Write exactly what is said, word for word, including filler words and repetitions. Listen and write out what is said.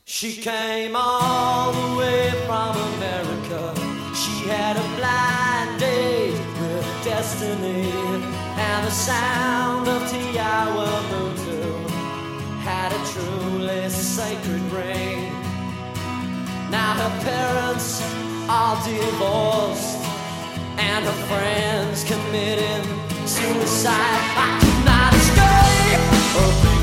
She came all the way from America. She had a blind date with destiny, and the sound of Tiawa Muntu had a truly sacred ring. Now her parents are divorced, and her friends committing suicide. I could not escape.